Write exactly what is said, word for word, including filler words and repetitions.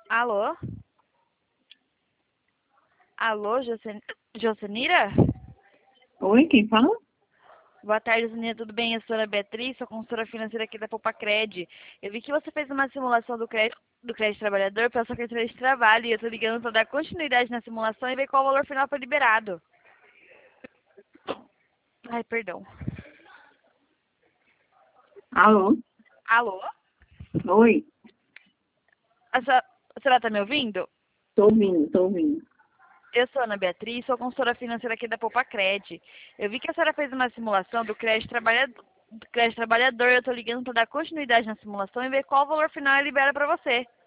Alô? Alô, Jocen... Jocenira? Oi, quem fala? Boa tarde, Jocenira, tudo bem? Eu sou a Beatriz, sou consultora financeira aqui da Popacred. Eu vi que você fez uma simulação do crédito, do crédito trabalhador pela sua carteira de trabalho e eu tô ligando para dar continuidade na simulação e ver qual o valor final foi liberado. Ai, perdão. Alô? Alô? Oi, A senhora, a senhora tá me ouvindo? tô ouvindo, tô ouvindo. Eu sou a Ana Beatriz, sou consultora financeira aqui da Popacred. Eu vi que a senhora fez uma simulação do crédito trabalhador, do crédito trabalhador e eu tô ligando para dar continuidade na simulação e ver qual o valor final ele libera para você.